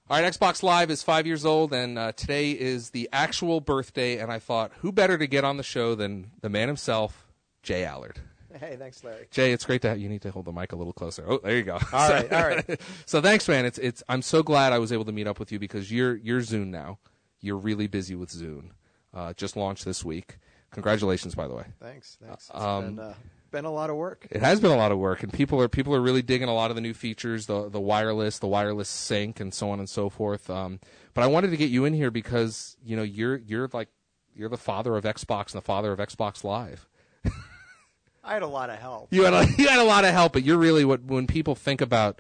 All right, Xbox Live is 5 years old, and today is the actual birthday, and I thought, who better to get on the show than the man himself, Jay Allard. Hey, thanks, Larry. Jay, it's great to have you. Need to hold the mic a little closer. Oh, there you go. All right. So thanks, man. I'm so glad I was able to meet up with you because you're Zune now. You're really busy with Zune. Just launched this week. Congratulations, by the way. Thanks. It's been a lot of work. It has been a lot of work, and people are really digging a lot of the new features, the wireless sync, and so on and so forth. But I wanted to get you in here because you're the father of Xbox and the father of Xbox Live. I had a lot of help. You had a lot of help, but you're really when people think about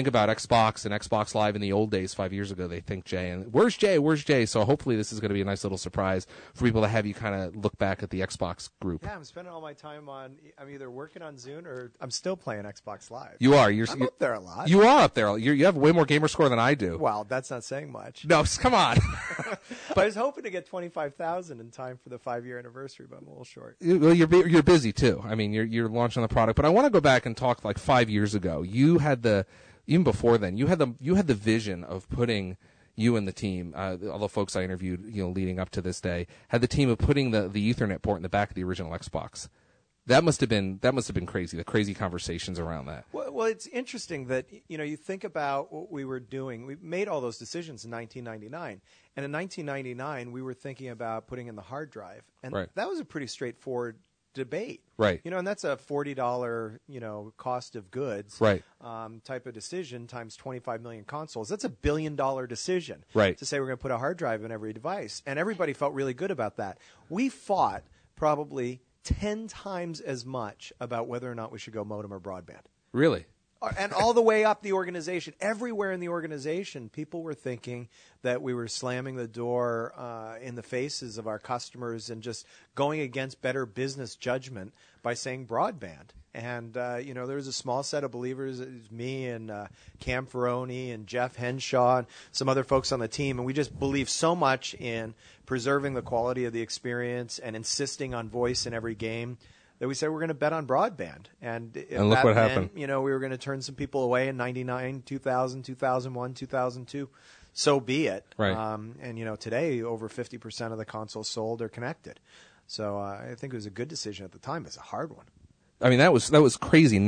Xbox and Xbox Live in the old days 5 years ago, they think Jay. And where's Jay? So hopefully this is going to be a nice little surprise for people to have you kind of look back at the Xbox group. Yeah, I'm spending all my time I'm either working on Zune or I'm still playing Xbox Live. You are. I'm up there a lot. You are up there. You have way more gamer score than I do. Well, that's not saying much. No, come on. But I was hoping to get 25,000 in time for the 5-year anniversary, but I'm a little short. Well, you're busy too. I mean, you're launching the product, but I want to go back and talk like 5 years ago. You had even before then, you had the vision of putting you and the team, all the folks I interviewed, leading up to this day, had the team of putting the Ethernet port in the back of the original Xbox. That must have been crazy. The crazy conversations around that. Well, it's interesting that you think about what we were doing. We made all those decisions in 1999, and in 1999 we were thinking about putting in the hard drive, and that was a pretty straightforward debate, right? And that's a $40, cost of goods, right? Type of decision times 25 million consoles. That's $1 billion decision, right? To say we're going to put a hard drive in every device, and everybody felt really good about that. We fought probably 10 times as much about whether or not we should go modem or broadband. Really? And all the way up the organization, everywhere in the organization, people were thinking that we were slamming the door in the faces of our customers and just going against better business judgment by saying broadband. And, there was a small set of believers, it was me and Cam Ferroni and Jeff Henshaw and some other folks on the team, and we just believed so much in preserving the quality of the experience and insisting on voice in every game that we said we're going to bet on broadband. And look what happened. We were going to turn some people away in 99, 2000, 2001, 2002. So be it. Right. And today over 50% of the consoles sold are connected. So I think it was a good decision at the time. It's a hard one. I mean, that was crazy.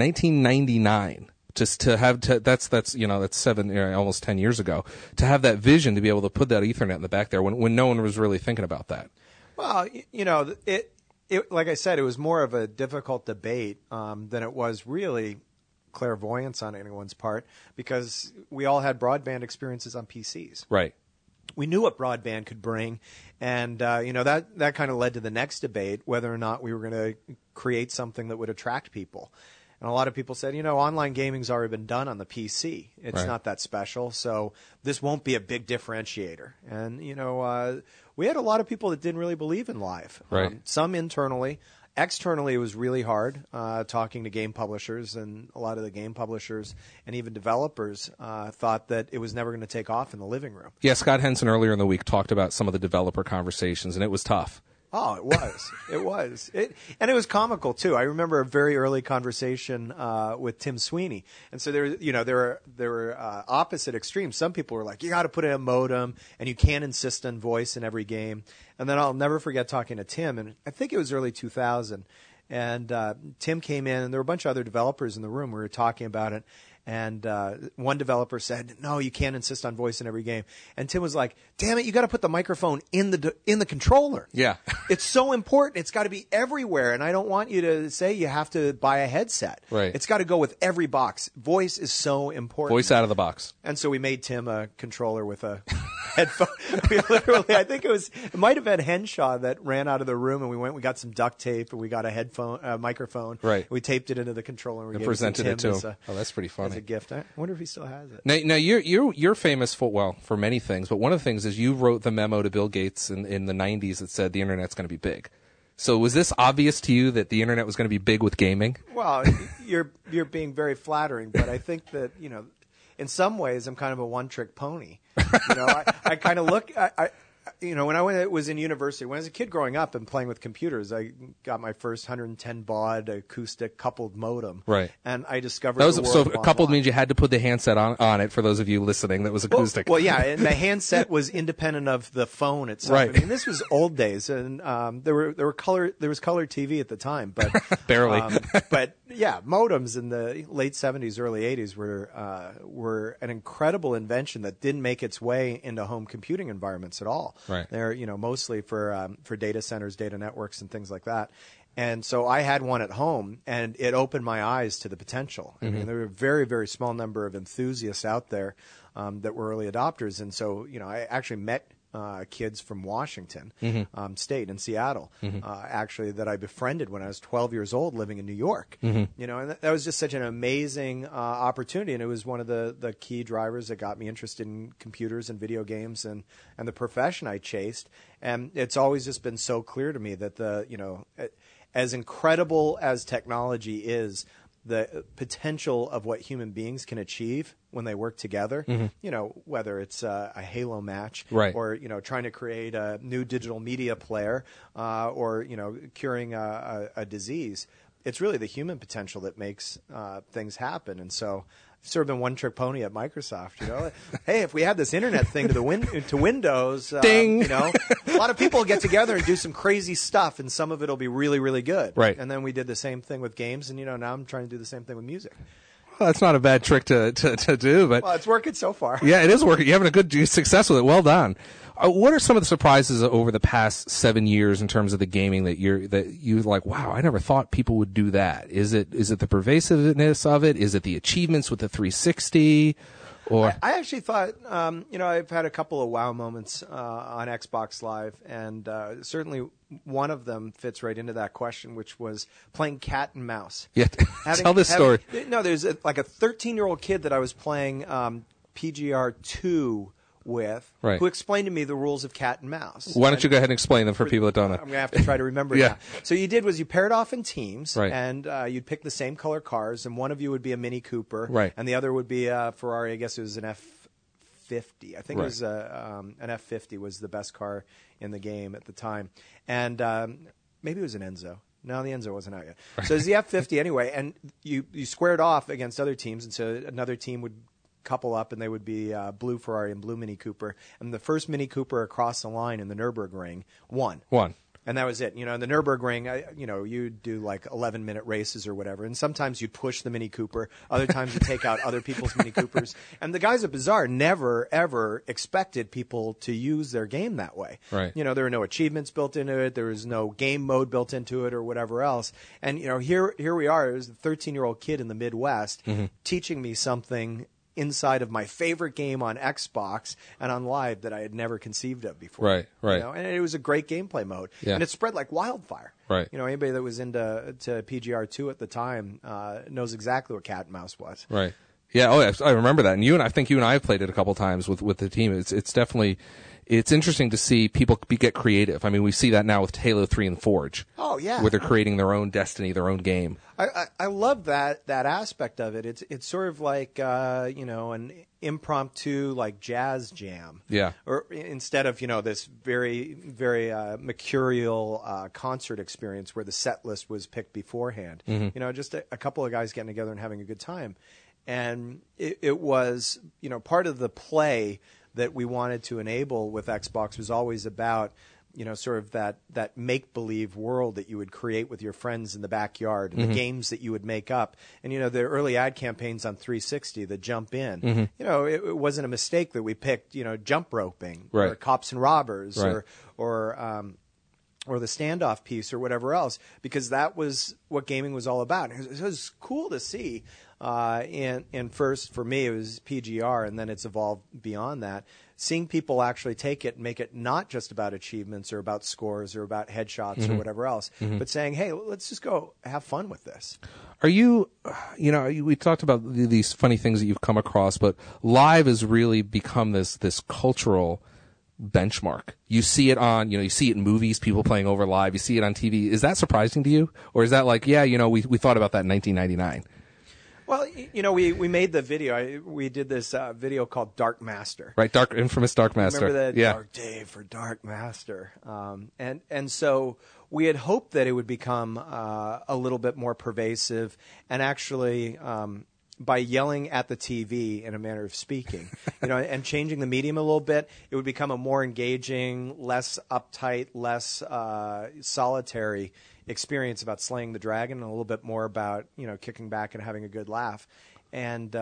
1999. Just to have that's 7 almost 10 years ago, to have that vision to be able to put that Ethernet in the back there when no one was really thinking about that. Well, it, like I said, it was more of a difficult debate than it was really clairvoyance on anyone's part, because we all had broadband experiences on PCs. Right. We knew what broadband could bring, and that kind of led to the next debate, whether or not we were going to create something that would attract people. And a lot of people said, online gaming's already been done on the PC. It's not that special, so this won't be a big differentiator. And, we had a lot of people that didn't really believe in live. Right. Some internally. Externally, it was really hard talking to game publishers, and a lot of the game publishers and even developers thought that it was never going to take off in the living room. Yeah, Scott Henson earlier in the week talked about some of the developer conversations, and it was tough. Oh, it was. It was. And it was comical, too. I remember a very early conversation with Tim Sweeney. And so there were opposite extremes. Some people were like, you got to put in a modem, and you can't insist on voice in every game. And then I'll never forget talking to Tim, and I think it was early 2000. And Tim came in, and there were a bunch of other developers in the room. We were talking about it. And one developer said, "No, you can't insist on voice in every game." And Tim was like, "Damn it, you got to put the microphone in the controller. Yeah, it's so important. It's got to be everywhere. And I don't want you to say you have to buy a headset. Right. It's got to go with every box. Voice is so important. Voice out of the box." And so we made Tim a controller with a headphone. We literally, I think it might have been Henshaw that ran out of the room, and we got some duct tape, and we got a microphone. Right. We taped it into the controller, and we presented it to him. Oh, that's pretty funny. As a gift. I wonder if he still has it. Now you're famous for many things, but one of the things is you wrote the memo to Bill Gates in the 90s that said the internet's going to be big. So was this obvious to you that the internet was going to be big with gaming? Well, you're being very flattering, but I think that in some ways I'm kind of a one-trick pony. I kind of look. when I was in university, when I was a kid growing up and playing with computers, I got my first 110 baud acoustic coupled modem. Right. And I discovered That was the world so of coupled online. means you had to put the handset on it for those of you listening. That was acoustic. Well, yeah, and the handset was independent of the phone itself. Right. I mean, this was old days, and there was color TV at the time, but Barely. but yeah, modems in the late 70s, early 80s were an incredible invention that didn't make its way into home computing environments at all. Right. They're mostly for data centers, data networks, and things like that. And so I had one at home, and it opened my eyes to the potential. I mean, there were a very, very small number of enthusiasts out there that were early adopters. And so, I actually met kids from Washington State in Seattle, actually, that I befriended when I was 12 years old living in New York. And that was just such an amazing opportunity. And it was one of the key drivers that got me interested in computers and video games and the profession I chased. And it's always just been so clear to me that as incredible as technology is, the potential of what human beings can achieve when they work together, whether it's a Halo match, right, or, trying to create a new digital media player, or, curing a disease. It's really the human potential that makes things happen. And so I've sort of been one-trick pony at Microsoft, Hey, if we had this internet thing to Windows, Ding. a lot of people get together and do some crazy stuff, and some of it will be really, really good. Right. And then we did the same thing with games, and, now I'm trying to do the same thing with music. Well, that's not a bad trick to do, but Well, it's working so far. yeah, it is working. You're having a good success with it. Well done. What are some of the surprises over the past 7 years in terms of the gaming that you like? Wow, I never thought people would do that. Is it the pervasiveness of it? Is it the achievements with the 360? Or I actually thought, I've had a couple of wow moments on Xbox Live, and certainly one of them fits right into that question, which was playing cat and mouse. Yeah, tell this story. No, there's a 13-year-old kid that I was playing PGR 2 with, right, who explained to me the rules of cat and mouse. Why don't you go ahead and explain them for people that don't know? I'm going to have to try to remember Yeah. now. So you paired off in teams, right, and you'd pick the same color cars, and one of you would be a Mini Cooper, right, and the other would be a Ferrari. I guess it was an F50. I think right, it was an F50 was the best car in the game at the time, and maybe it was an Enzo. No, the Enzo wasn't out yet. Right. So it was the F50 anyway, and you squared off against other teams, and so another team would couple up, and they would be blue Ferrari and blue Mini Cooper. And the first Mini Cooper across the line in the Nürburgring won. And that was it. In the Nürburgring, you'd do like 11-minute races or whatever. And sometimes you'd push the Mini Cooper. Other times you'd take out other people's Mini Coopers. And the guys at Bazaar never, ever expected people to use their game that way. Right. There were no achievements built into it. There was no game mode built into it or whatever else. And, here we are. There's a 13-year-old kid in the Midwest teaching me something inside of my favorite game on Xbox and on Live that I had never conceived of before. Right. And it was a great gameplay mode. Yeah. And it spread like wildfire. Right. Anybody that was into PGR2 at the time knows exactly what cat and mouse was. Right. Yeah. Oh, yeah, I remember that. And I think you and I have played it a couple times with the team. It's definitely. It's interesting to see people get creative. I mean, we see that now with Halo 3 and Forge. Oh, yeah. Where they're creating their own destiny, their own game. I love that aspect of it. It's sort of like, an impromptu, like, jazz jam. Yeah. Or instead of, this very, very mercurial concert experience where the set list was picked beforehand. Just a couple of guys getting together and having a good time. And it was, part of the play that we wanted to enable with Xbox was always about, sort of that make-believe world that you would create with your friends in the backyard and the games that you would make up. And, the early ad campaigns on 360, the Jump In, it wasn't a mistake that we picked, jump roping or Cops and Robbers or the standoff piece or whatever else, because that was what gaming was all about. It was cool to see. And first, for me, it was PGR, and then it's evolved beyond that. Seeing people actually take it and make it not just about achievements or about scores or about headshots or whatever else, but saying, hey, let's just go have fun with this. Are you, we talked about these funny things that you've come across, but Live has really become this cultural benchmark. You see it on, you see it in movies, people playing over Live. You see it on TV. Is that surprising to you? Or is that like, we thought about that in 1999? Well, we made the video. We did this video called Dark Master. Right, infamous Dark Master. Remember that? Yeah. Dark Day for Dark Master. And so we had hoped that it would become a little bit more pervasive, and actually by yelling at the TV in a manner of speaking, and changing the medium a little bit, it would become a more engaging, less uptight, less solitary experience about slaying the dragon, and a little bit more about kicking back and having a good laugh. And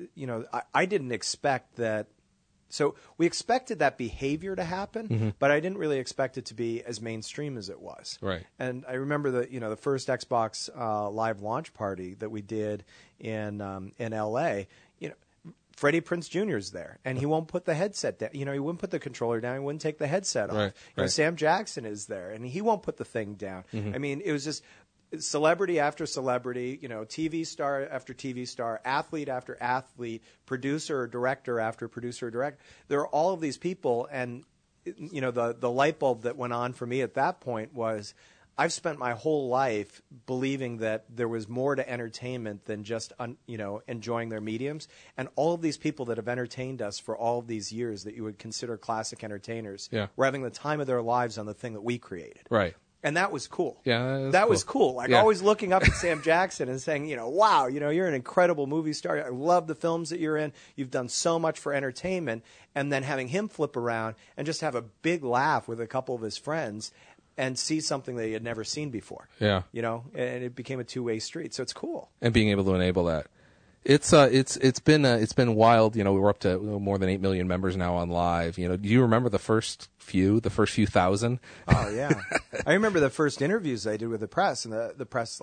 I didn't expect that. So we expected that behavior to happen, but I didn't really expect it to be as mainstream as it was. Right. And I remember the first Xbox Live launch party that we did in LA. Freddie Prinze Jr. is there, and he won't put the headset down. He wouldn't put the controller down. He wouldn't take the headset off. Right. Sam Jackson is there, and he won't put the thing down. I mean, it was just celebrity after celebrity, TV star after TV star, athlete after athlete, producer or director after producer or director. There are all of these people, and the light bulb that went on for me at that point was, I've spent my whole life believing that there was more to entertainment than just enjoying their mediums, and all of these people that have entertained us for all of these years that you would consider classic entertainers were having the time of their lives on the thing that we created. Right. And that was cool. Yeah, that was cool. Like always looking up at Sam Jackson and saying, wow, you're an incredible movie star. I love the films that you're in. You've done so much for entertainment. And then having him flip around and just have a big laugh with a couple of his friends and see something that he had never seen before. Yeah. And it became a two-way street. So it's cool. And being able to enable that. It's been wild. We're up to more than 8 million members now on Live. Do you remember the first few thousand? Oh yeah, I remember the first interviews I did with the press, and the press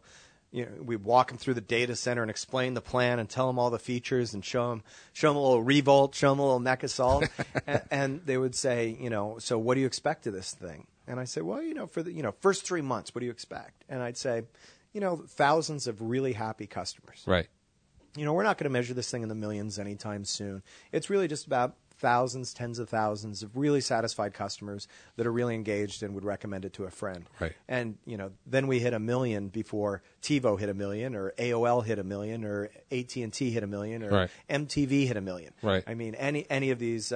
we'd walk them through the data center and explain the plan and tell them all the features and show them a little Revolt, show them a little Mech Assault, and they would say, so what do you expect of this thing? And I say, well, for the first 3 months, what do you expect? And I'd say, thousands of really happy customers. Right. We're not going to measure this thing in the millions anytime soon. It's really just about thousands, tens of thousands of really satisfied customers that are really engaged and would recommend it to a friend. Right. And, then we hit 1 million before TiVo hit 1 million, or AOL hit 1 million, or AT&T hit 1 million, or MTV hit 1 million. Right. I mean, any of these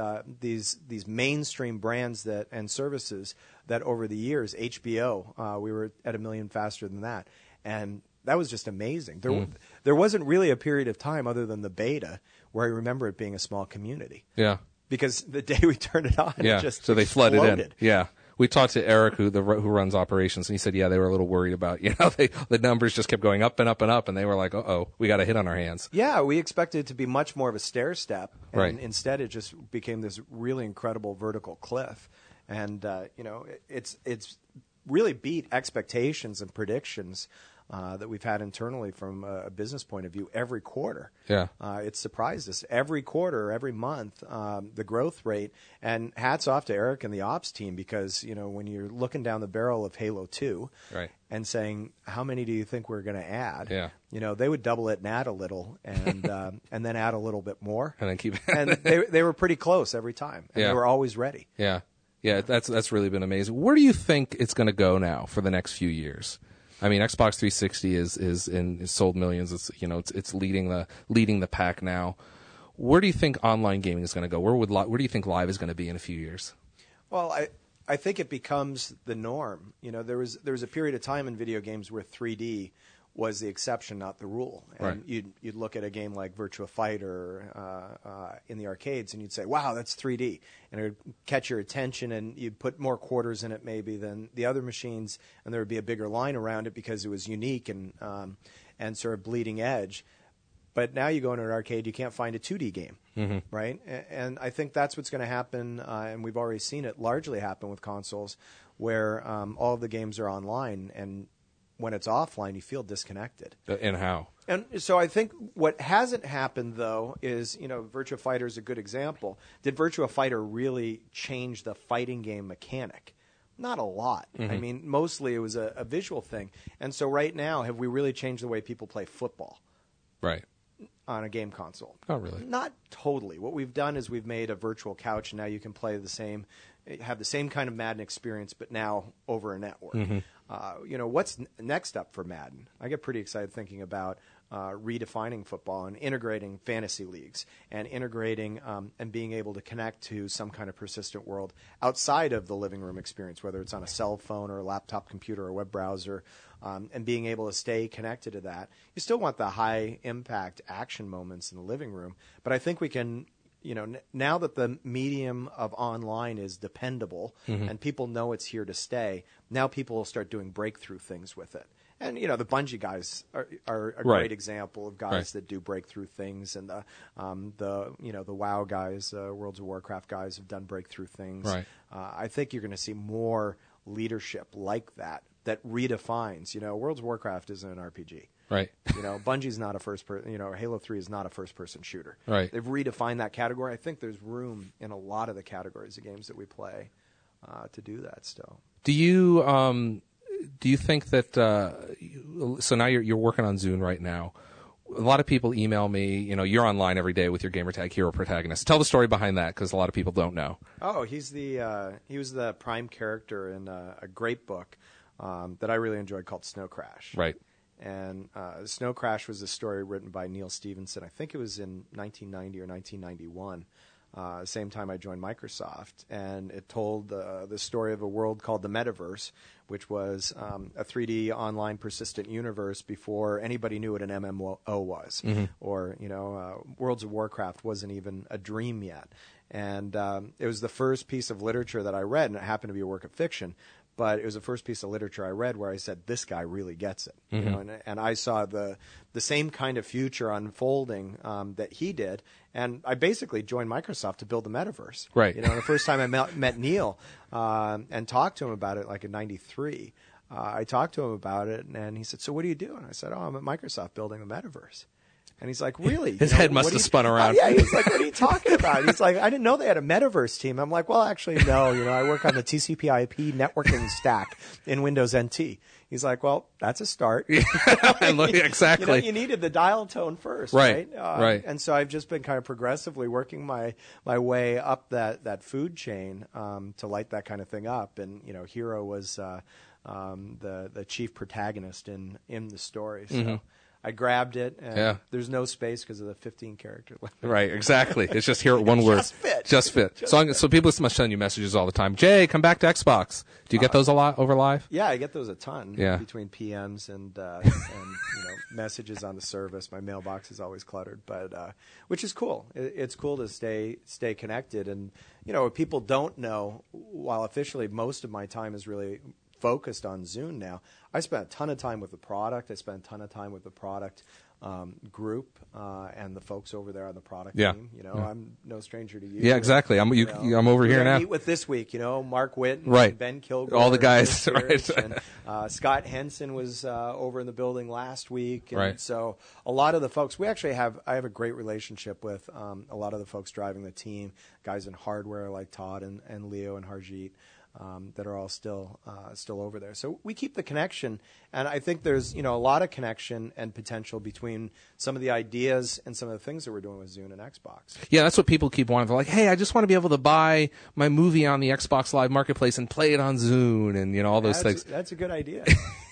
mainstream brands and services that over the years, HBO, we were at 1 million faster than that. And that was just amazing. There wasn't really a period of time other than the beta where I remember it being a small community. Yeah. Because the day we turned it on, it just so they exploded. flooded in. Yeah. We talked to Eric, who runs operations, and he said, they were a little worried about, the numbers just kept going up and up and up, and they were like, we got a hit on our hands. Yeah, we expected it to be much more of a stair step, and right. Instead it just became this really incredible vertical cliff. And, it's really beat expectations and predictions that we've had internally from a business point of view every quarter. Yeah. It surprised us. Every quarter, every month, the growth rate. And hats off to Eric and the ops team, because, when you're looking down the barrel of Halo 2 right. and saying, how many do you think we're going to add? Yeah. They would double it and add a little, and and then add a little bit more. And then keep And they were pretty close every time. And they were always ready. Yeah. Yeah, that's really been amazing. Where do you think it's going to go now for the next few years? I mean, Xbox 360 is sold millions. It's leading the pack now. Where do you think online gaming is going to go? Where do you think Live is going to be in a few years? Well, I think it becomes the norm. There was a period of time in video games where 3D was the exception, not the rule. And right. you'd look at a game like Virtua Fighter in the arcades, and you'd say, wow, that's 3D. And it would catch your attention, and you'd put more quarters in it maybe than the other machines, and there would be a bigger line around it because it was unique and sort of bleeding edge. But now you go into an arcade, you can't find a 2D game, right? And I think that's what's going to happen, and we've already seen it largely happen with consoles, where all of the games are online, and when it's offline, you feel disconnected. And how? And so I think what hasn't happened, though, is, Virtua Fighter is a good example. Did Virtua Fighter really change the fighting game mechanic? Not a lot. I mean, mostly it was a visual thing. And so right now, have we really changed the way people play football? Right. On a game console? Not really. Not totally. What we've done is we've made a virtual couch, and now you can play have the same kind of Madden experience, but now over a network. What's next up for Madden? I get pretty excited thinking about redefining football and integrating fantasy leagues and integrating and being able to connect to some kind of persistent world outside of the living room experience, whether it's on a cell phone or a laptop computer or a web browser, and being able to stay connected to that. You still want the high impact action moments in the living room, but I think we can, now that the medium of online is dependable and people know it's here to stay, now people will start doing breakthrough things with it. And the Bungie guys are a great example of guys that do breakthrough things, and the WoW guys, Worlds of Warcraft guys have done breakthrough things. Right. I think you're going to see more leadership like that redefines. Worlds of Warcraft isn't an RPG. Right. Bungie's not a first person. Halo 3 is not a first person shooter. Right. They've redefined that category. I think there's room in a lot of the categories of games that we play to do that still. Do you think that so now you're working on Zune right now? A lot of people email me, you're online every day with your gamertag hero protagonist. Tell the story behind that, because a lot of people don't know. Oh, he was the prime character in a great book that I really enjoyed called Snow Crash. Right. And Snow Crash was a story written by Neil Stephenson. I think it was in 1990 or 1991. Same time I joined Microsoft, and it told the story of a world called the Metaverse, which was a 3D online persistent universe before anybody knew what an MMO was, or Worlds of Warcraft wasn't even a dream yet. And it was the first piece of literature that I read, and it happened to be a work of fiction. But it was the first piece of literature I read where I said, this guy really gets it. And I saw the same kind of future unfolding that he did. And I basically joined Microsoft to build the metaverse. Right. The first time I met Neil and talked to him about it, like in '93, I talked to him about it, and he said, so what do you do? And I said, I'm at Microsoft building the metaverse. And he's like, really? His head must have spun around. Yeah, he's like, what are you talking about? He's like, I didn't know they had a metaverse team. I'm like, well, actually, no. I work on the TCP/IP networking stack in Windows NT. He's like, well, that's a start. Exactly. You needed the dial tone first, right? Right. And so I've just been kind of progressively working my way up that food chain to light that kind of thing up. And Hero was the chief protagonist in the story. So. I grabbed it, and there's no space because of the 15-character limit. Right, exactly. It's just here one word. Just fit. So people must send you messages all the time. Jay, come back to Xbox. Do you get those a lot over live? Yeah, I get those a ton. Yeah. Between PMs and messages on the service. My mailbox is always cluttered, but which is cool. It's cool to stay connected. And what people don't know, while officially most of my time is really focused on Zune now, I spent a ton of time with the product. I spent a ton of time with the product group and the folks over there on the product team. I'm no stranger to you. Yeah, exactly. I'm over here now. Meet with this week, Mark Witt, right? Ben Kilgore, all the guys. Right. And, Scott Henson was over in the building last week, and right. So a lot of the folks I have a great relationship with a lot of the folks driving the team, guys in hardware like Todd and Leo and Harjeet. That are all still over there. So we keep the connection, and I think there's a lot of connection and potential between some of the ideas and some of the things that we're doing with Zune and Xbox. Yeah, that's what people keep wanting. They're like, hey, I just want to be able to buy my movie on the Xbox Live Marketplace and play it on Zune, and all those things. That's a good idea.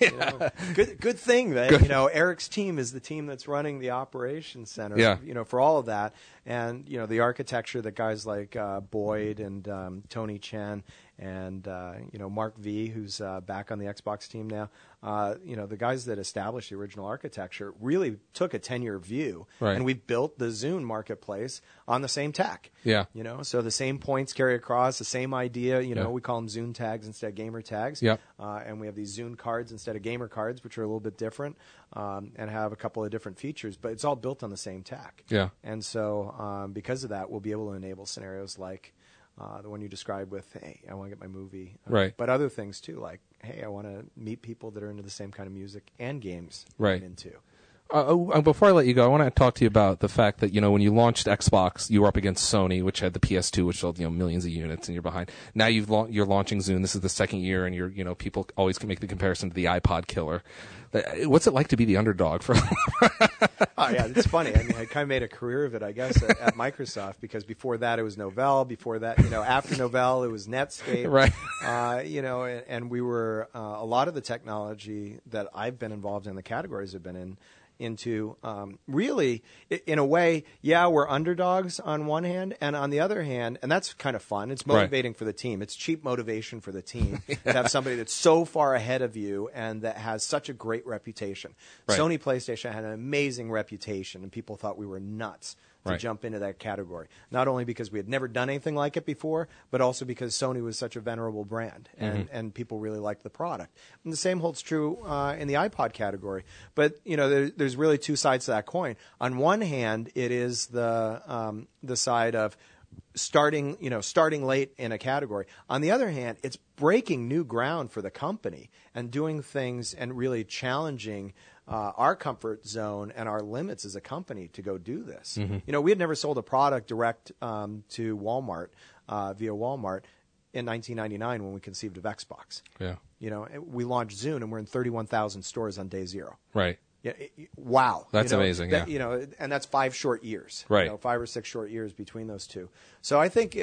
Good thing that Eric's team is the team that's running the operations center. Yeah. For all of that, and the architecture that guys like Boyd and Tony Chen and Mark V, who's back on the Xbox team now. The guys that established the original architecture really took a 10-year view, right. And we built the Zune marketplace on the same tech. Yeah. So the same points carry across, the same idea. We call them Zune tags instead of gamer tags. Yep. And we have these Zune cards instead of gamer cards, which are a little bit different and have a couple of different features, but it's all built on the same tech. Yeah. And so because of that, we'll be able to enable scenarios like the one you described with, hey, I want to get my movie. Right. But other things, too, like, hey, I want to meet people that are into the same kind of music and games right. I'm into. Before I let you go, I want to talk to you about the fact that, when you launched Xbox, you were up against Sony, which had the PS2, which sold, millions of units, and you're behind. Now you're launching Zune. This is the second year, and people always can make the comparison to the iPod killer. What's it like to be the underdog for? Oh, yeah, it's funny. I mean, I kind of made a career of it, I guess, at Microsoft, because before that it was Novell. Before that, after Novell, it was Netscape. Right. And we were, a lot of the technology that I've been involved in, the categories I've been in, into really, in a way, yeah, we're underdogs on one hand, and on the other hand, and that's kind of fun. It's motivating for the team. It's cheap motivation for the team to have somebody that's so far ahead of you and that has such a great reputation. Right. Sony PlayStation had an amazing reputation, and people thought we were nuts to Right. jump into that category. Not only because we had never done anything like it before, but also because Sony was such a venerable brand, and people really liked the product. And the same holds true in the iPod category. But there's really two sides to that coin. On one hand, it is the side of starting late in a category. On the other hand, it's breaking new ground for the company and doing things and really challenging our comfort zone and our limits as a company to go do this. We had never sold a product direct to Walmart via Walmart in 1999 when we conceived of Xbox. Yeah. We launched Zune, and we're in 31,000 stores on day zero. Right. Yeah, wow. That's amazing. And that's 5 short years. Right. 5 or 6 short years between those two. So I think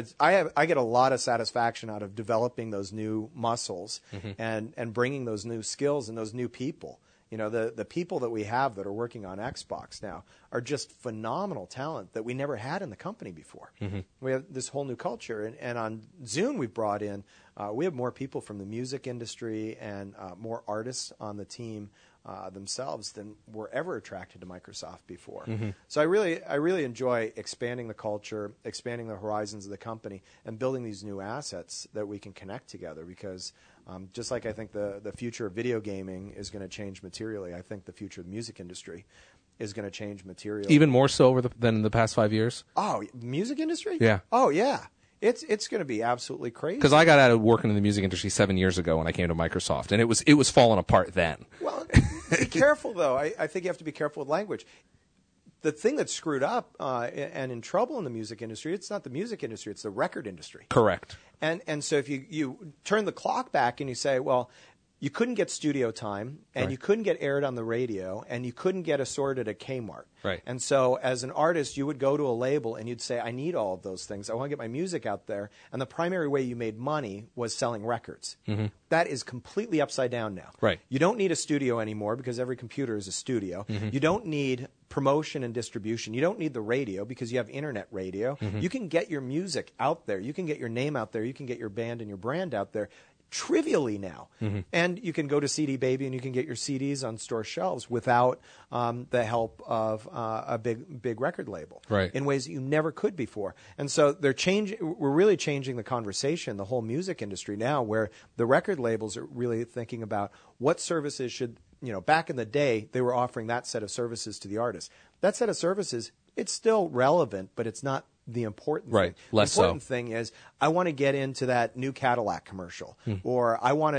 I get a lot of satisfaction out of developing those new muscles and bringing those new skills and those new people. The people that we have that are working on Xbox now are just phenomenal talent that we never had in the company before. We have this whole new culture. And on Zune, we've brought in, we have more people from the music industry and more artists on the team themselves than were ever attracted to Microsoft before. So I really enjoy expanding the culture, expanding the horizons of the company, and building these new assets that we can connect together because just like I think the future of video gaming is going to change materially, I think the future of the music industry is going to change materially. Even more so than in the past 5 years? Oh, music industry? Yeah. Oh, yeah. It's going to be absolutely crazy. Because I got out of working in the music industry 7 years ago when I came to Microsoft, and it was falling apart then. Well, be careful, though. I think you have to be careful with language. The thing that's screwed up and in trouble in the music industry, it's not the music industry, it's the record industry. Correct. And so if you turn the clock back and you say, well, you couldn't get studio time, and Right. you couldn't get aired on the radio, and you couldn't get assorted at Kmart. Right. And so as an artist, you would go to a label and you'd say, I need all of those things. I want to get my music out there. And the primary way you made money was selling records. That is completely upside down now. Right. You don't need a studio anymore because every computer is a studio. You don't need promotion and distribution. You don't need the radio because you have internet radio. You can get your music out there. You can get your name out there. You can get your band and your brand out there trivially now. And you can go to CD Baby and you can get your CDs on store shelves without the help of a big record label Right. in ways that you never could before. And so we're really changing the conversation, the whole music industry now, where the record labels are really thinking about what services should, back in the day, they were offering that set of services to the artists. That set of services, it's still relevant, but it's not the important Right. thing. Less the important so. thing is I want to get into that new Cadillac commercial, or I want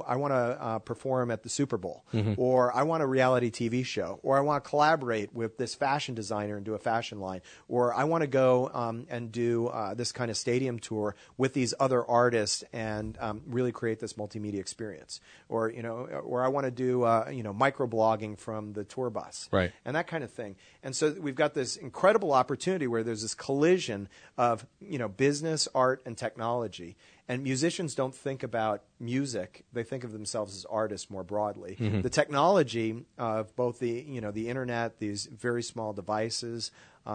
to perform at the Super Bowl, or I want a reality TV show, or I want to collaborate with this fashion designer and do a fashion line, or I want to go and do this kind of stadium tour with these other artists and really create this multimedia experience, or I want to do microblogging from the tour bus, Right. and that kind of thing. And so we've got this incredible opportunity where there's this collision of business, art, and technology. And musicians don't think about music; they think of themselves as artists more broadly. The technology of both the internet, these very small devices,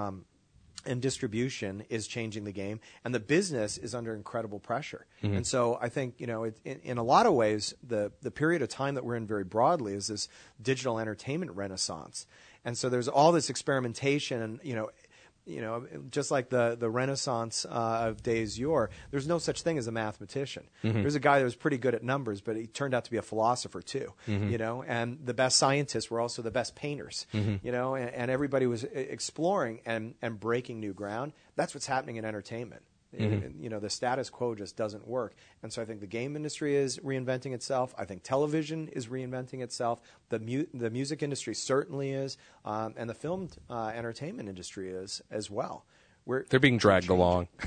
and distribution is changing the game, and the business is under incredible pressure. And so I think in a lot of ways, the period of time that we're in very broadly is this digital entertainment renaissance. And so there's all this experimentation, and just like the Renaissance of days yore, there's no such thing as a mathematician. There's a guy that was pretty good at numbers, but he turned out to be a philosopher too. And the best scientists were also the best painters. And everybody was exploring and breaking new ground. That's what's happening in entertainment. The status quo just doesn't work. And so I think the game industry is reinventing itself. I think television is reinventing itself. The music industry certainly is. And the film entertainment industry is as well. They're being dragged along.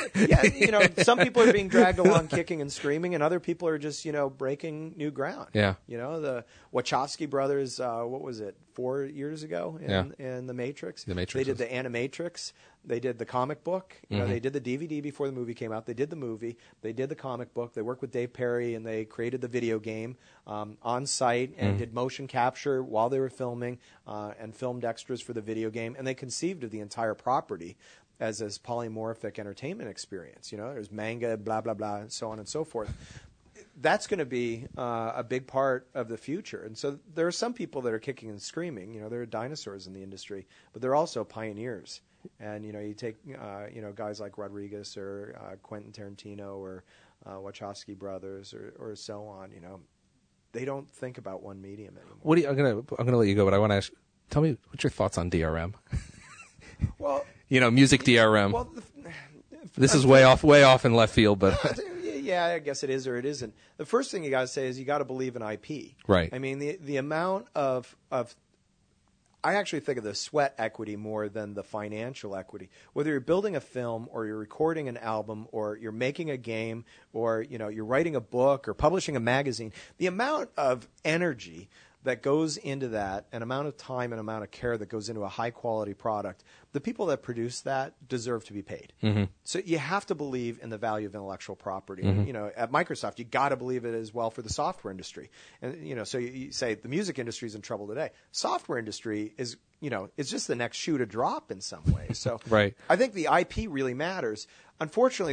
Yeah, some people are being dragged along kicking and screaming, and other people are just, breaking new ground. Yeah. The Wachowski brothers, what was it, 4 years ago in The Matrix? The Matrix. They did the Animatrix. They did the comic book. They did the DVD before the movie came out. They did the movie. They did the comic book. They worked with Dave Perry, and they created the video game on site and did motion capture while they were filming and filmed extras for the video game. And they conceived of the entire property as this polymorphic entertainment experience. There's manga, blah, blah, blah, and so on and so forth. That's going to be a big part of the future. And so there are some people that are kicking and screaming. There are dinosaurs in the industry, but they're also pioneers. And, you take, guys like Rodriguez or Quentin Tarantino or Wachowski brothers or so on, they don't think about one medium anymore. I'm gonna let you go, but I want to ask, tell me, what's your thoughts on DRM? Well, music DRM. Well, this is way off in left field, but yeah, I guess it is or it isn't. The first thing you got to say is you got to believe in IP. Right. I mean, the amount of I actually think of the sweat equity more than the financial equity. Whether you're building a film or you're recording an album or you're making a game or you're writing a book or publishing a magazine, the amount of energy that goes into that, an amount of time and amount of care that goes into a high quality product, the people that produce that deserve to be paid. Mm-hmm. So you have to believe in the value of intellectual property. Mm-hmm. At Microsoft, you got to believe it as well for the software industry. And so you say the music industry is in trouble today. Software industry is, it's just the next shoe to drop in some ways. So right. I think the IP really matters. Unfortunately,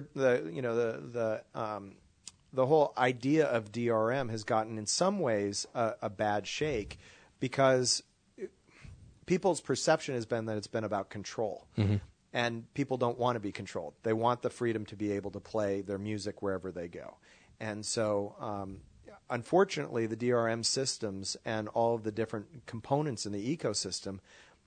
the whole idea of DRM has gotten, in some ways, a bad shake because people's perception has been that it's been about control. Mm-hmm. And people don't want to be controlled. They want the freedom to be able to play their music wherever they go. And so, unfortunately, the DRM systems and all of the different components in the ecosystem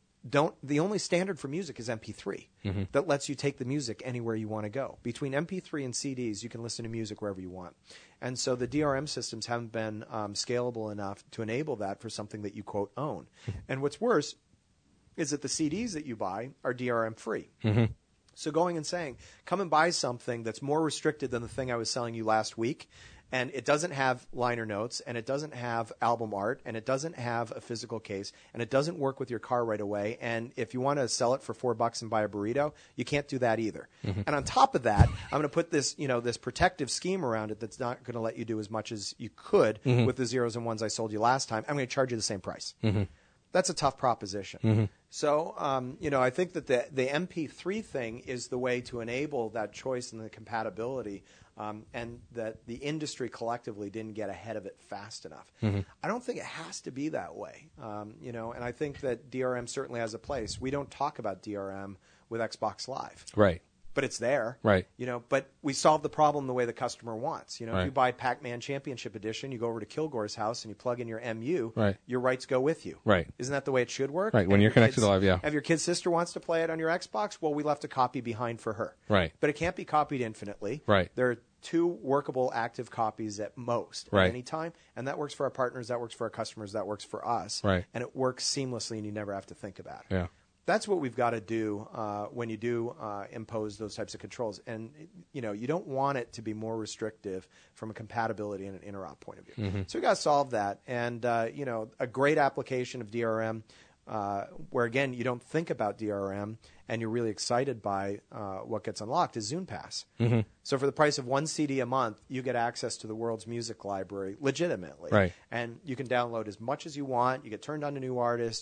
the only standard for music is MP3 that lets you take the music anywhere you want to go. Between MP3 and CDs, you can listen to music wherever you want. And so the DRM systems haven't been scalable enough to enable that for something that you, quote, own. And what's worse is that the CDs that you buy are DRM free. Mm-hmm. So going and saying, come and buy something that's more restricted than the thing I was selling you last week, and it doesn't have liner notes, and it doesn't have album art, and it doesn't have a physical case, and it doesn't work with your car right away. And if you want to sell it for $4 and buy a burrito, you can't do that either. Mm-hmm. And on top of that, I'm going to put this, this protective scheme around it that's not going to let you do as much as you could with the zeros and ones I sold you last time. I'm going to charge you the same price. Mm-hmm. That's a tough proposition. Mm-hmm. So, I think that the MP3 thing is the way to enable that choice and the compatibility, and that the industry collectively didn't get ahead of it fast enough. Mm-hmm. I don't think it has to be that way, and I think that DRM certainly has a place. We don't talk about DRM with Xbox Live. Right. But it's there, right? But we solve the problem the way the customer wants. Right. If you buy Pac-Man Championship Edition, you go over to Kilgore's house and you plug in your MU. Right. Your rights go with you. Right. Isn't that the way it should work? Right. When you're connected to Live, yeah. If your kid's sister wants to play it on your Xbox, well, we left a copy behind for her. Right. But it can't be copied infinitely. Right. There are 2 workable active copies at most at any time, and that works for our partners, that works for our customers, that works for us. Right. And it works seamlessly, and you never have to think about it. Yeah. That's what we've got to do when you do impose those types of controls. And, you don't want it to be more restrictive from a compatibility and an interop point of view. Mm-hmm. So we've got to solve that. And, a great application of DRM where, again, you don't think about DRM and you're really excited by what gets unlocked is Zune Pass. Mm-hmm. So for the price of 1 CD a month, you get access to the world's music library legitimately. Right. And you can download as much as you want. You get turned on to new artists,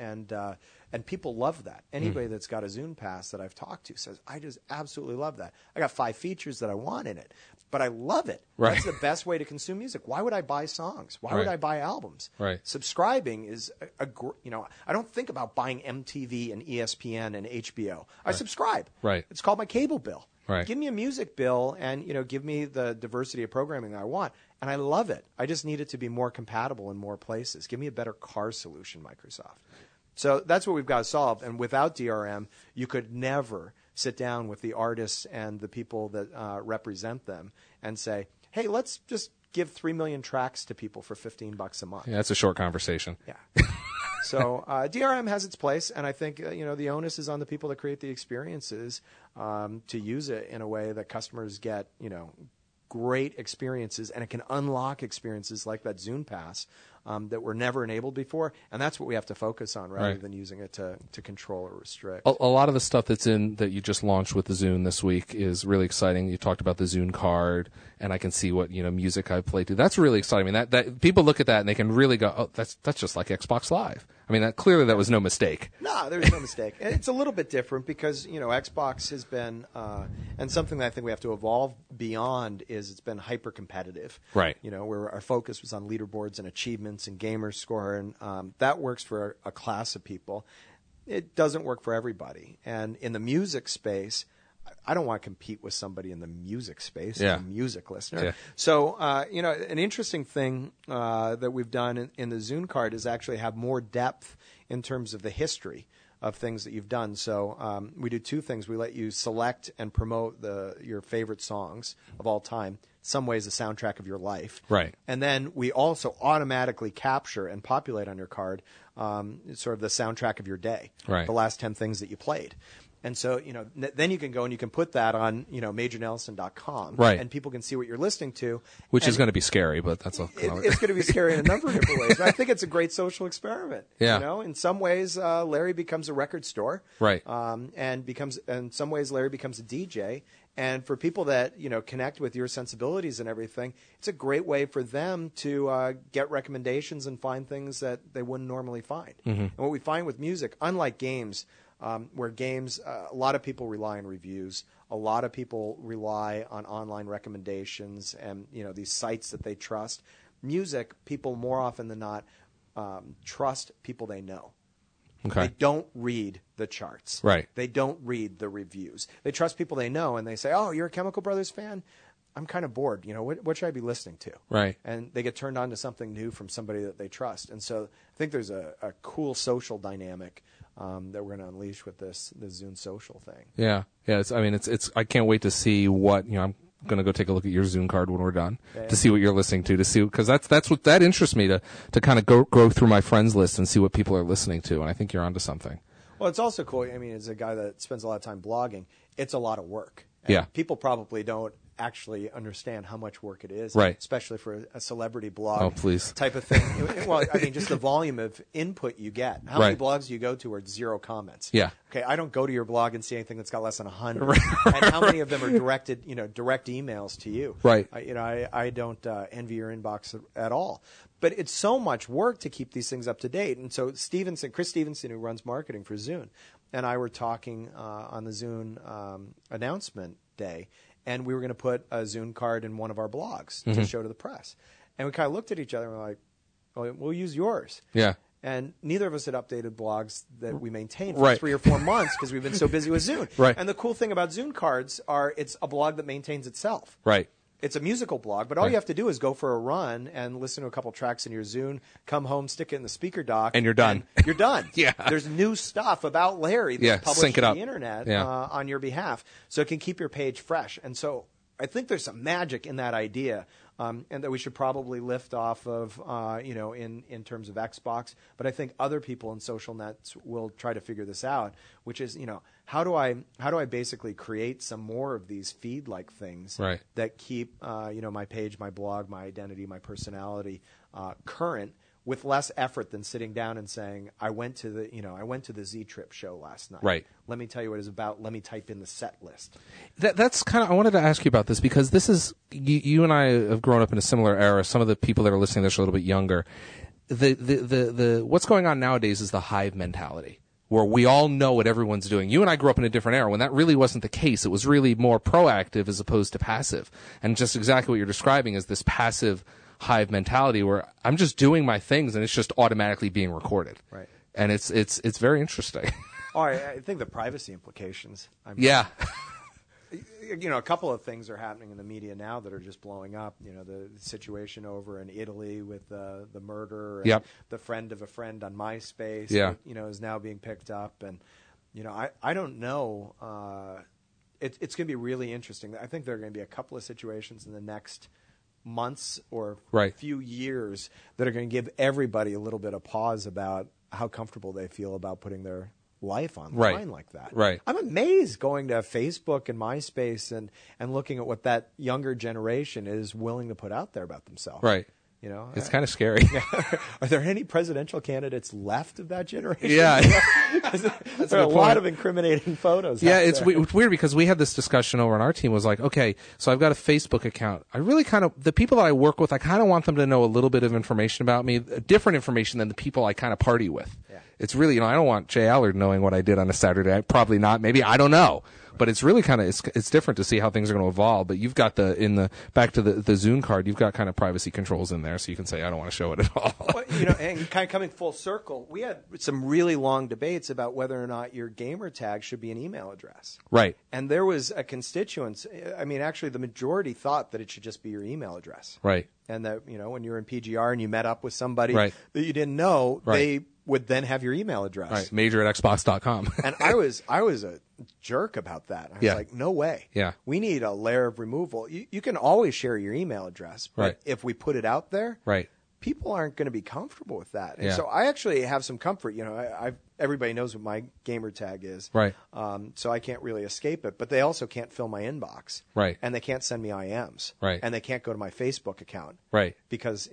and people love that. Anybody that's got a Zune Pass that I've talked to says, I just absolutely love that. I got 5 features that I want in it, but I love it. Right. That's the best way to consume music. Why would I buy songs? Why would I buy albums? Right. Subscribing is I don't think about buying MTV and ESPN and HBO. I subscribe. Right. It's called my cable bill. Right. Give me a music bill and, give me the diversity of programming that I want. And I love it. I just need it to be more compatible in more places. Give me a better car solution, Microsoft. So that's what we've got to solve. And without DRM, you could never sit down with the artists and the people that represent them and say, hey, let's just give 3 million tracks to people for $15 a month. Yeah, that's a short conversation. Yeah. So DRM has its place, and I think the onus is on the people that create the experiences to use it in a way that customers get great experiences, and it can unlock experiences like that Zune Pass that were never enabled before, and that's what we have to focus on rather than using it to control or restrict. A lot of the stuff that you just launched with the Zune this week is really exciting. You talked about the Zune card, and I can see what music I play to. That's really exciting. I mean, that people look at that and they can really go, "Oh, that's just like Xbox Live." I mean, clearly that was no mistake. No, there's no mistake. And it's a little bit different because Xbox has been, and something that I think we have to evolve beyond is it's been hyper competitive. Right. Where our focus was on leaderboards and achievements and gamer score, and that works for a class of people. It doesn't work for everybody. And in the music space, I don't want to compete with somebody in the music space, a music listener. Yeah. So, an interesting thing that we've done in the Zune card is actually have more depth in terms of the history of things that you've done. So we do two things. We let you select and promote your favorite songs of all time, some ways the soundtrack of your life. Right. And then we also automatically capture and populate on your card sort of the soundtrack of your day, right. the last 10 things that you played. And so, then you can go and you can put that on, MajorNelson.com. Right. And people can see what you're listening to. Which is going to be scary, but that's okay. It's going to be scary in a number of different ways. But I think it's a great social experiment. Yeah. In some ways, Larry becomes a record store. Right. And in some ways, Larry becomes a DJ. And for people that, connect with your sensibilities and everything, it's a great way for them to get recommendations and find things that they wouldn't normally find. Mm-hmm. And what we find with music, unlike games, where games, a lot of people rely on reviews. A lot of people rely on online recommendations and these sites that they trust. Music, people more often than not trust people they know. Okay. They don't read the charts. Right. They don't read the reviews. They trust people they know, and they say, "Oh, you're a Chemical Brothers fan? I'm kind of bored. What should I be listening to?" Right. And they get turned on to something new from somebody that they trust. And so I think there's a cool social dynamic that we're going to unleash with this Zune social thing. Yeah. It's I can't wait to see what I'm going to go take a look at your Zune card when we're done to see what you're listening to see, because that's what that interests me to kind of go through my friends list and see what people are listening to. And I think you're onto something. Well, it's also cool. I mean, as a guy that spends a lot of time blogging, it's a lot of work. And yeah. People probably don't actually understand how much work it is, right. especially for a celebrity blog type of thing. Well, I mean, just the volume of input you get. How many blogs do you go to where it's 0 comments? Yeah. Okay, I don't go to your blog and see anything that's got less than 100. Right. And how many of them are direct emails to you? Right. I don't envy your inbox at all. But it's so much work to keep these things up to date. And so Chris Stevenson, who runs marketing for Zune, and I were talking on the Zune announcement day, and we were going to put a Zune card in one of our blogs to show to the press. And we kind of looked at each other and were like, well, we'll use yours. Yeah. And neither of us had updated blogs that we maintained for 3 or 4 months because we've been so busy with Zune. Right. And the cool thing about Zune cards are it's a blog that maintains itself. Right. It's a musical blog, but all you have to do is go for a run and listen to a couple tracks in your Zune, come home, stick it in the speaker dock. And you're done. You're done. Yeah. There's new stuff about Larry that's published sync it on up. the internet Yeah. on your behalf. So it can keep your page fresh. And so I think there's some magic in that idea. And that we should probably lift off of, in terms of Xbox. But I think other people in social nets will try to figure this out, which is, how do I basically create some more of these feed-like things that keep, my page, my blog, my identity, my personality current with less effort than sitting down and saying, I went to the Z-Trip show last night. Right. Let me tell you what it's about. Let me type in the set list. That's kind of, I wanted to ask you about this because this is, you and I have grown up in a similar era. Some of the people that are listening to this are a little bit younger. The what's going on nowadays is the hive mentality, where we all know what everyone's doing. You and I grew up in a different era when that really wasn't the case. It was really more proactive as opposed to passive. And just exactly what you're describing is this passive hive mentality where I'm just doing my things and it's just automatically being recorded. Right. And it's very interesting. Oh, I think the privacy implications. Yeah. A couple of things are happening in the media now that are just blowing up. The situation over in Italy with the murder, and the friend of a friend on MySpace, that, is now being picked up. And, I don't know. It's going to be really interesting. I think there are going to be a couple of situations in the next months or few years that are going to give everybody a little bit of pause about how comfortable they feel about putting their life online like that. Right. I'm amazed going to Facebook and MySpace and looking at what that younger generation is willing to put out there about themselves. Right. You know, It's kind of scary. Are there any presidential candidates left of that generation? Yeah. There are a lot of incriminating photos. Yeah, out it's there. weird because we had this discussion over on our team. Was like, okay, so I've got a Facebook account. I really the people that I work with, I kind of want them to know a little bit of information about me, different information than the people I kind of party with. Yeah. It's really, I don't want Jay Allard knowing what I did on a Saturday. Probably not. Maybe, I don't know. But it's really kind of, it's different to see how things are going to evolve. But you've got back to the Zune card, you've got kind of privacy controls in there, so you can say, I don't want to show it at all. Well, and kind of coming full circle, we had some really long debates about whether or not your gamer tag should be an email address. Right. And there was a constituency, actually the majority thought that it should just be your email address. Right. And that, when you were in PGR and you met up with somebody Right. that you didn't know, Right. they would then have your email address. Right. Major at Xbox.com. And I was a jerk about that. I was Yeah. like, no way. Yeah. We need a layer of removal. You can always share your email address, but Right. if we put it out there, Right. people aren't going to be comfortable with that. And Yeah. so I actually have some comfort. Everybody knows what my gamer tag is. Right. So I can't really escape it. But they also can't fill my inbox. Right. And they can't send me IMs. Right. And they can't go to my Facebook account. Right. Because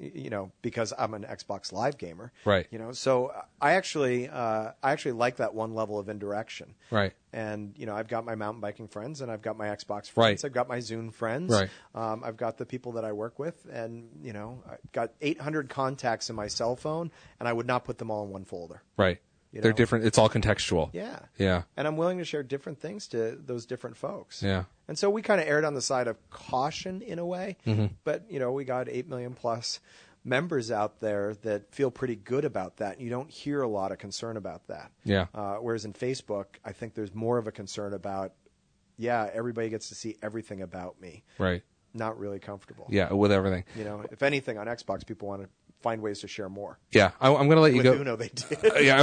I'm an Xbox Live gamer. Right. So I actually like that one level of indirection. Right. And I've got my mountain biking friends, and I've got my Xbox friends. Right. I've got my Zune friends. Right. I've got the people that I work with, and I've got 800 contacts in my cell phone, and I would not put them all in one folder. Right. They're different. It's all contextual. Yeah. Yeah. And I'm willing to share different things to those different folks. Yeah. And so we kind of erred on the side of caution in a way, Mm-hmm. but we got 8 million plus members out there that feel pretty good about that. And you don't hear a lot of concern about that. Yeah. Whereas in Facebook, I think there's more of a concern about, everybody gets to see everything about me. Right. Not really comfortable. Yeah. With everything. If anything, on Xbox, people want to find ways to share more. Yeah. I'm going to let you With go. Uno, they did. Yeah.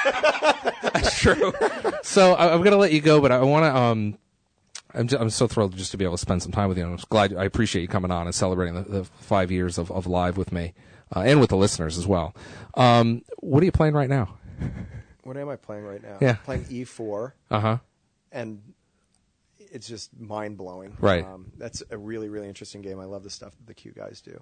That's true. So I'm going to let you go, but I want to. I'm so thrilled just to be able to spend some time with you. I'm glad. I appreciate you coming on and celebrating the 5 years of live with me, and with the listeners as well. What are you playing right now? What am I playing right now? Yeah. I'm playing E4. Uh-huh. And it's just mind-blowing. Right. That's a really, really interesting game. I love the stuff that the Q guys do.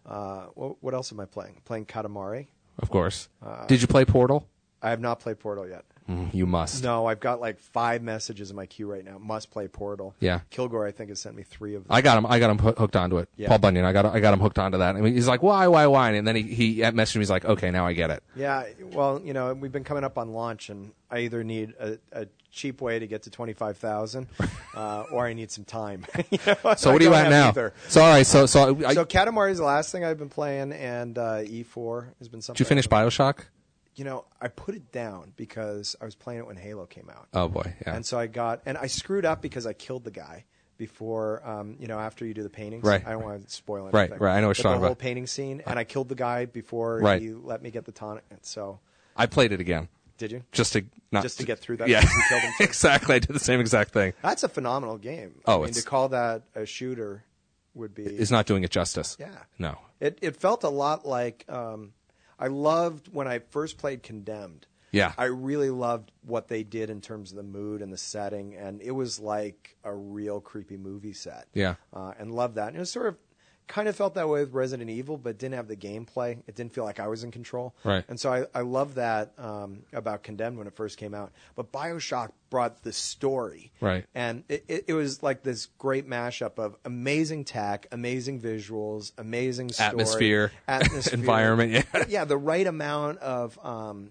What else am I playing? Playing Katamari. Of course. Did you play Portal? I have not played Portal yet. You must. No, I've got like 5 messages in my queue right now. Must play Portal. Yeah. Kilgore, I think, has sent me 3 of them. I got him hooked onto it. Yeah. Paul Bunyan. I got him hooked onto that. I mean, he's like, why? And then he messaged me. He's like, okay, now I get it. Yeah. Well, we've been coming up on launch, and I either need a cheap way to get to 25,000, or I need some time. So what are you at now? Either. So all right. So Katamari is the last thing I've been playing, and E4 has been something. did you finish BioShock? I put it down because I was playing it when Halo came out. Oh boy, yeah. And so I screwed up because I killed the guy before, after you do the paintings. Right. I don't want to spoil Right, anything. right. I know what you're But talking the whole about. painting scene, and I killed the guy before Right. he let me get the tonic. So, I played it again did you? just to Get through that? Yeah, because you killed him. exactly. I did the same exact thing. That's a phenomenal game. Oh, to call that a shooter would be. It's not doing it justice. Yeah. No. It felt a lot like. I loved when I first played Condemned. Yeah. I really loved what they did in terms of the mood and the setting, and it was like a real creepy movie set. Yeah. And loved that. And it was sort of kind of felt that way with Resident Evil, but didn't have the gameplay. It didn't feel like I was in control. Right. And so I love that about Condemned when it first came out. But BioShock brought the story. Right. And it was like this great mashup of amazing tech, amazing visuals, amazing story, Atmosphere. Environment. Yeah. Yeah, the right amount of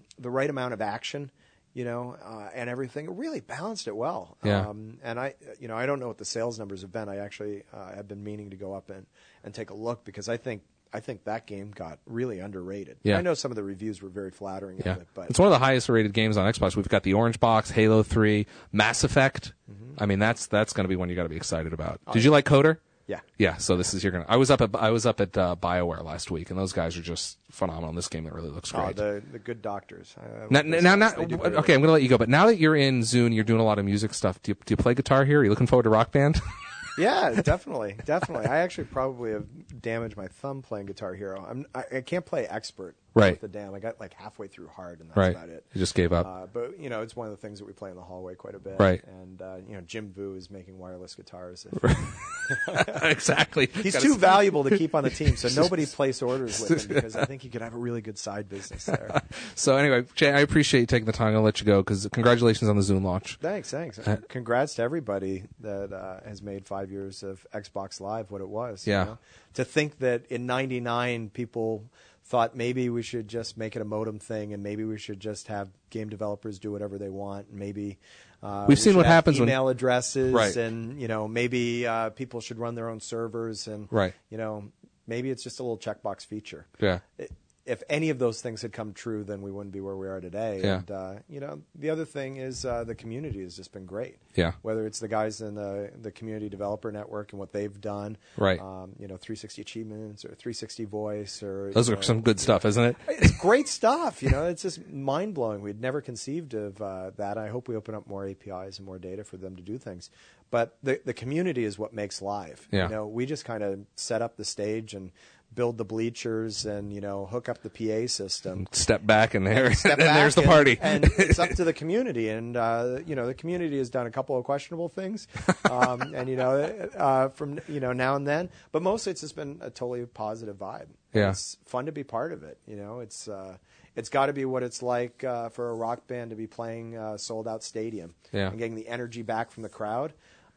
action, and everything. It really balanced it well. Yeah. And I don't know what the sales numbers have been. I actually have been meaning to go up and take a look because I think that game got really underrated. Yeah. I know some of the reviews were very flattering Yeah. of it, but It's one of the highest rated games on Xbox. We've got the Orange Box, Halo 3, Mass Effect. I mean, that's going to be one you got to be excited about. Did you like Coder? yeah. Yeah, so this is I was up at BioWare last week, and those guys are just phenomenal in this game. It really looks Oh, great. the good doctors. Now, They do really okay, I'm going to let you go. But now that you're in Zune, you're doing a lot of music stuff. Do you play Guitar Hero? Are you looking forward to Rock Band? Yeah, definitely. I actually probably have damaged my thumb playing Guitar Hero. I can't play expert. Right. with the dam. I got like halfway through hard, and that's Right. about it. You just gave up. But it's one of the things that we play in the hallway quite a bit. Right. And Jim Vu is making wireless guitars. Exactly. He's too valuable to keep on the team, so nobody place orders with him because I think he could have a really good side business there. So anyway, Jay, I appreciate you taking the time. I'll let you go because congratulations on the Zune launch. Thanks. Congrats to everybody that has made 5 years of Xbox Live what it was. Yeah. To think that in '99 people thought maybe we should just make it a modem thing, and maybe we should just have game developers do whatever they want, and maybe we've seen what happens email when addresses, right. and maybe people should run their own servers, and right. Maybe it's just a little checkbox feature. Yeah. If any of those things had come true, then we wouldn't be where we are today. Yeah. And the other thing is the community has just been great. Yeah. Whether it's the guys in the Community Developer Network and what they've done, right? 360 Achievements or 360 Voice, or those are some good stuff, isn't it? It's great stuff. It's just mind blowing. We'd never conceived of that. I hope we open up more APIs and more data for them to do things. But the community is what makes live. Yeah. We just kind of set up the stage and build the bleachers and hook up the PA system. Step back and there's and the party. And it's up to the community. And the community has done a couple of questionable things, from now and then. But mostly it's just been a totally positive vibe. Yeah. It's fun to be part of it. It's got to be what it's like for a rock band to be playing a sold out stadium and getting the energy back from the crowd.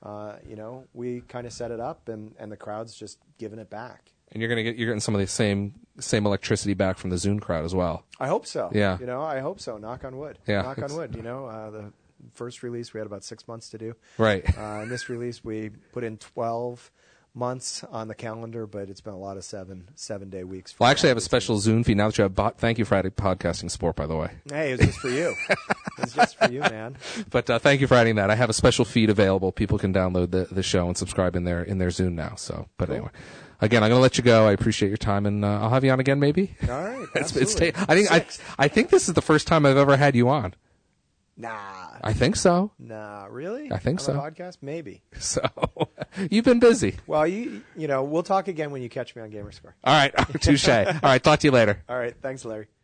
We kind of set it up, and the crowd's just giving it back. And you're getting some of the same electricity back from the Zune crowd as well. I hope so. Yeah. I hope so. Knock on wood. Yeah. Knock on wood. The first release we had about 6 months to do. Right. In this release we put in 12 months on the calendar, but it's been a lot of 7-day weeks. Well, I actually have a special Zune feed now that you have thank you for adding podcasting support, by the way. Hey, it was just for you. It's just for you, man. But thank you for adding that. I have a special feed available. People can download the show and subscribe in their Zune now. So, but cool. Anyway. Again, I'm going to let you go. I appreciate your time, and I'll have you on again, maybe. All right, absolutely. I think this is the first time I've ever had you on. Nah. I think so. Nah, really? I think so. On a podcast, maybe. So, you've been busy. Well, we'll talk again when you catch me on Gamerscore. All right, touche. All right, talk to you later. All right, thanks, Larry.